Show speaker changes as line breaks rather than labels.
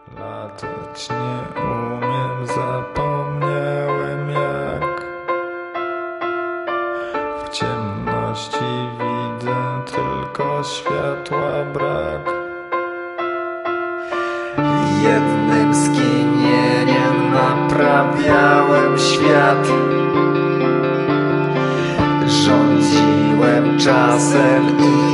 Latać nie umiem, zapomniałem jak. W ciemności widzę tylko światła brak.
Jednym skinieniem naprawiałem świat. Rządziłem czasem i